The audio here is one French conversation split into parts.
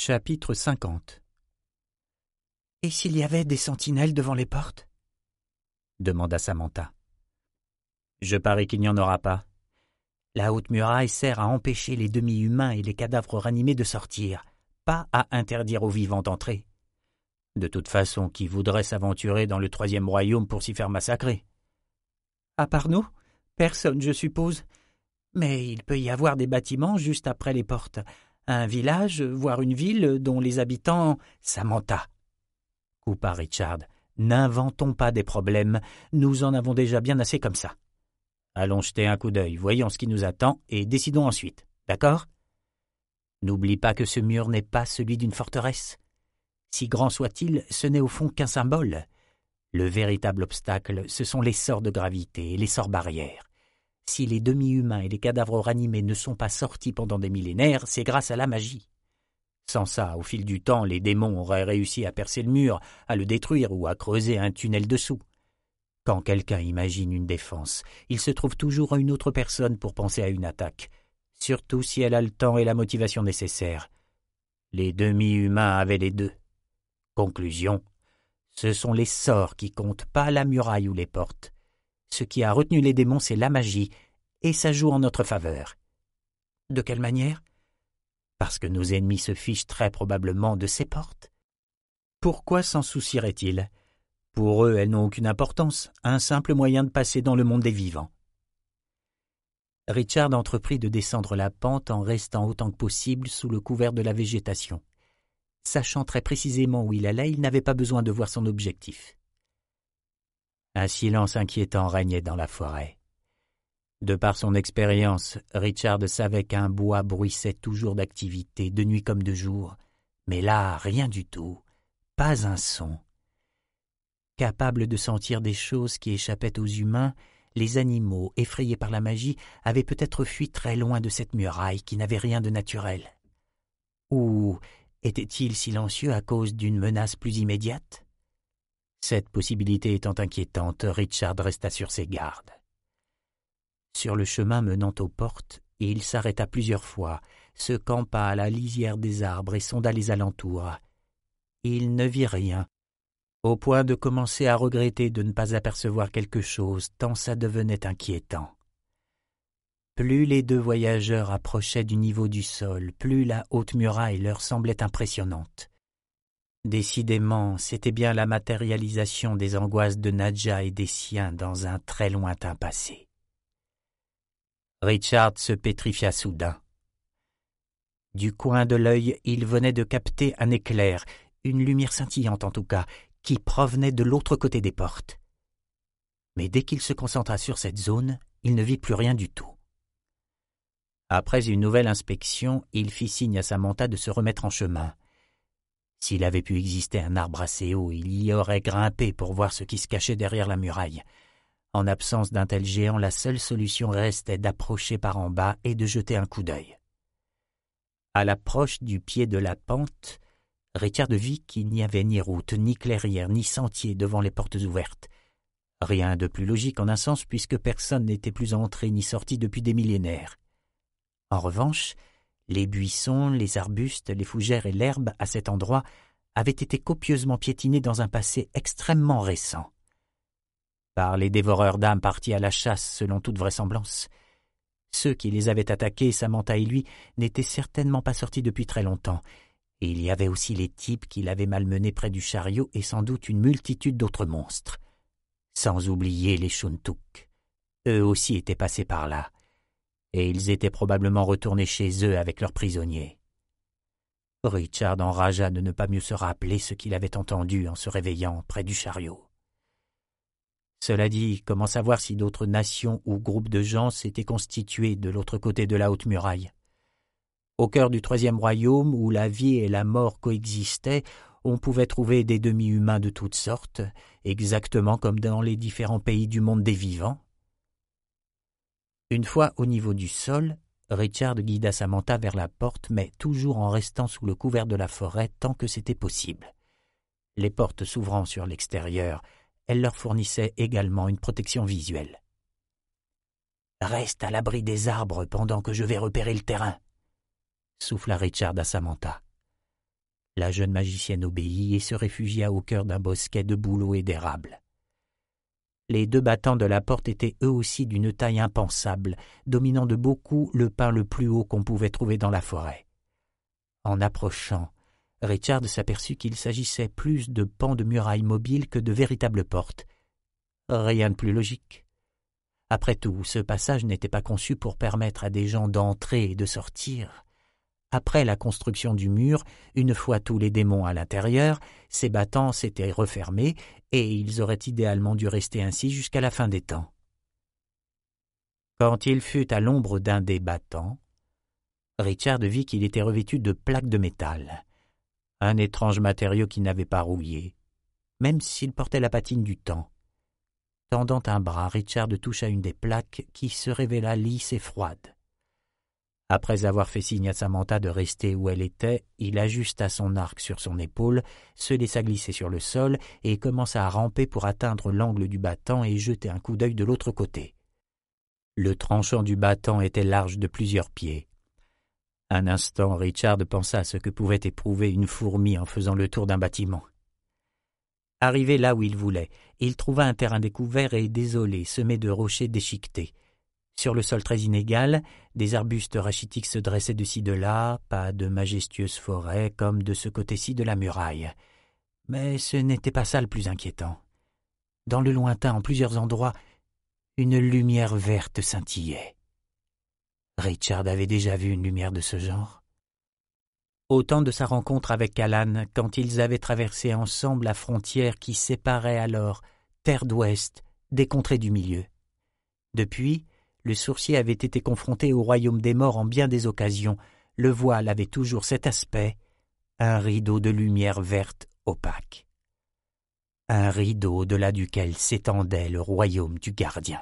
Chapitre 50. Et s'il y avait des sentinelles devant les portes? Demanda Samantha. Je parie qu'il n'y en aura pas. La haute muraille sert à empêcher les demi-humains et les cadavres ranimés de sortir, pas à interdire aux vivants d'entrer. De toute façon, qui voudrait s'aventurer dans le troisième royaume pour s'y faire massacrer? À part nous? Personne, je suppose. Mais il peut y avoir des bâtiments juste après les portes. Un village, voire une ville dont les habitants... Samantha, coupa Richard, n'inventons pas des problèmes, nous en avons déjà bien assez comme ça. Allons jeter un coup d'œil, voyons ce qui nous attend et décidons ensuite, d'accord? N'oublie pas que ce mur n'est pas celui d'une forteresse. Si grand soit-il, ce n'est au fond qu'un symbole. Le véritable obstacle, ce sont les sorts de gravité et les sorts barrières. Si les demi-humains et les cadavres ranimés ne sont pas sortis pendant des millénaires, c'est grâce à la magie. Sans ça, au fil du temps, les démons auraient réussi à percer le mur, à le détruire ou à creuser un tunnel dessous. Quand quelqu'un imagine une défense, il se trouve toujours une autre personne pour penser à une attaque, surtout si elle a le temps et la motivation nécessaires. Les demi-humains avaient les deux. Conclusion, ce sont les sorts qui comptent, pas la muraille ou les portes. Ce qui a retenu les démons, c'est la magie, et ça joue en notre faveur. De quelle manière? Parce que nos ennemis se fichent très probablement de ces portes. Pourquoi s'en soucieraient-ils? Pour eux, elles n'ont aucune importance, un simple moyen de passer dans le monde des vivants. Richard entreprit de descendre la pente en restant autant que possible sous le couvert de la végétation. Sachant très précisément où il allait, il n'avait pas besoin de voir son objectif. Un silence inquiétant régnait dans la forêt. De par son expérience, Richard savait qu'un bois bruissait toujours d'activité, de nuit comme de jour. Mais là, rien du tout, pas un son. Capables de sentir des choses qui échappaient aux humains, les animaux, effrayés par la magie, avaient peut-être fui très loin de cette muraille qui n'avait rien de naturel. Ou étaient-ils silencieux à cause d'une menace plus immédiate? Cette possibilité étant inquiétante, Richard resta sur ses gardes. Sur le chemin menant aux portes, il s'arrêta plusieurs fois, se campa à la lisière des arbres et sonda les alentours. Il ne vit rien, au point de commencer à regretter de ne pas apercevoir quelque chose, tant ça devenait inquiétant. Plus les deux voyageurs approchaient du niveau du sol, plus la haute muraille leur semblait impressionnante. Décidément, c'était bien la matérialisation des angoisses de Nadja et des siens dans un très lointain passé. Richard se pétrifia soudain. Du coin de l'œil, il venait de capter un éclair, une lumière scintillante en tout cas, qui provenait de l'autre côté des portes. Mais dès qu'il se concentra sur cette zone, il ne vit plus rien du tout. Après une nouvelle inspection, il fit signe à Samantha de se remettre en chemin. S'il avait pu exister un arbre assez haut, il y aurait grimpé pour voir ce qui se cachait derrière la muraille. En absence d'un tel géant, la seule solution restait d'approcher par en bas et de jeter un coup d'œil. À l'approche du pied de la pente, Richard vit qu'il n'y avait ni route, ni clairière, ni sentier devant les portes ouvertes. Rien de plus logique en un sens puisque personne n'était plus entré ni sorti depuis des millénaires. En revanche, les buissons, les arbustes, les fougères et l'herbe à cet endroit avaient été copieusement piétinés dans un passé extrêmement récent. Par les dévoreurs d'âmes partis à la chasse selon toute vraisemblance. Ceux qui les avaient attaqués, Samantha et lui, n'étaient certainement pas sortis depuis très longtemps, et il y avait aussi les types qui l'avaient malmené près du chariot et sans doute une multitude d'autres monstres. Sans oublier les Shuntuk. Eux aussi étaient passés par là. Et ils étaient probablement retournés chez eux avec leurs prisonniers. Richard enragea de ne pas mieux se rappeler ce qu'il avait entendu en se réveillant près du chariot. Cela dit, comment savoir si d'autres nations ou groupes de gens s'étaient constitués de l'autre côté de la haute muraille? Au cœur du troisième royaume, où la vie et la mort coexistaient, on pouvait trouver des demi-humains de toutes sortes, exactement comme dans les différents pays du monde des vivants. Une fois au niveau du sol, Richard guida Samantha vers la porte, mais toujours en restant sous le couvert de la forêt tant que c'était possible. Les portes s'ouvrant sur l'extérieur, elles leur fournissaient également une protection visuelle. « Reste à l'abri des arbres pendant que je vais repérer le terrain », souffla Richard à Samantha. La jeune magicienne obéit et se réfugia au cœur d'un bosquet de bouleaux et d'érables. Les 2 battants de la porte étaient eux aussi d'une taille impensable, dominant de beaucoup le pin le plus haut qu'on pouvait trouver dans la forêt. En approchant, Richard s'aperçut qu'il s'agissait plus de pans de murailles mobiles que de véritables portes. Rien de plus logique. Après tout, ce passage n'était pas conçu pour permettre à des gens d'entrer et de sortir. Après la construction du mur, une fois tous les démons à l'intérieur, ces battants s'étaient refermés et ils auraient idéalement dû rester ainsi jusqu'à la fin des temps. Quand il fut à l'ombre d'un des battants, Richard vit qu'il était revêtu de plaques de métal, un étrange matériau qui n'avait pas rouillé, même s'il portait la patine du temps. Tendant un bras, Richard toucha une des plaques qui se révéla lisse et froide. Après avoir fait signe à Samantha de rester où elle était, il ajusta son arc sur son épaule, se laissa glisser sur le sol et commença à ramper pour atteindre l'angle du battant et jeter un coup d'œil de l'autre côté. Le tranchant du battant était large de plusieurs pieds. Un instant, Richard pensa à ce que pouvait éprouver une fourmi en faisant le tour d'un bâtiment. Arrivé là où il voulait, il trouva un terrain découvert et désolé, semé de rochers déchiquetés. Sur le sol très inégal, des arbustes rachitiques se dressaient de ci de là, pas de majestueuses forêts comme de ce côté-ci de la muraille. Mais ce n'était pas ça le plus inquiétant. Dans le lointain, en plusieurs endroits, une lumière verte scintillait. Richard avait déjà vu une lumière de ce genre. Au temps de sa rencontre avec Callan, quand ils avaient traversé ensemble la frontière qui séparait alors Terre d'Ouest des contrées du Milieu. Depuis, le sourcier avait été confronté au royaume des morts en bien des occasions. Le voile avait toujours cet aspect, un rideau de lumière verte opaque. Un rideau au-delà duquel s'étendait le royaume du gardien.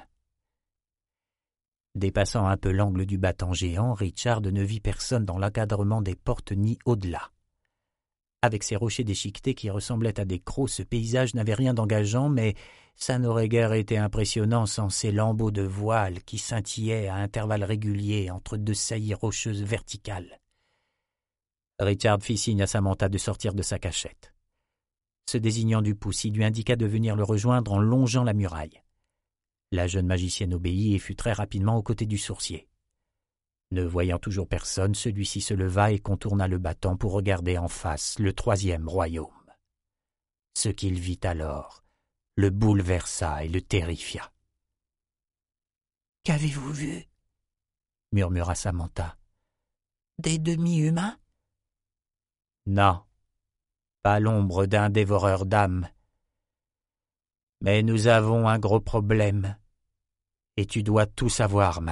Dépassant un peu l'angle du battant géant, Richard ne vit personne dans l'encadrement des portes ni au-delà. Avec ses rochers déchiquetés qui ressemblaient à des crocs, ce paysage n'avait rien d'engageant, mais ça n'aurait guère été impressionnant sans ces lambeaux de voile qui scintillaient à intervalles réguliers entre 2 saillies rocheuses verticales. Richard fit signe à Samantha de sortir de sa cachette. Se désignant du pouce, il lui indiqua de venir le rejoindre en longeant la muraille. La jeune magicienne obéit et fut très rapidement aux côtés du sourcier. Ne voyant toujours personne, celui-ci se leva et contourna le battant pour regarder en face le 3e royaume. Ce qu'il vit alors le bouleversa et le terrifia. « Qu'avez-vous vu » murmura Samantha. « Des demi-humains » ? « Non, pas l'ombre d'un dévoreur d'âmes. Mais nous avons un gros problème, et tu dois tout savoir maintenant. »